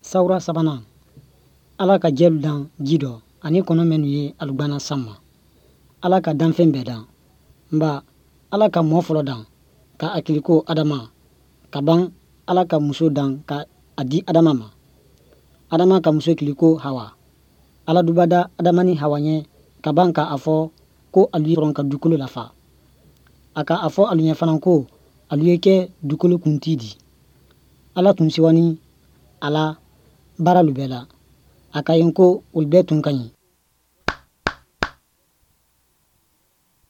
Sawura sabanan Ala ka jɛlu dan ji dɔ ani kɔnɔ minnu ye alugbanna san ma. Ala ka danfɛn bɛɛ dan. Nba Ala ka mɔ fɔlɔ dan ka hakiliko Adama ka ban Ala ka muso dan ka a di Adama ma. Adama ka muso kiliko Hawa. Ala dubada Adama ni Hawa ɲɛ ka ban ka a fɔ ko alu ye dɔrɔn ka dukolo lafa. A ka a fɔ alu ɲɛ fana ko alu ye kɛ dukolo kunti di. Ala tun siwani ala baaralu bɛɛ la. A ka yen ko olu bɛɛ tun ka ɲi.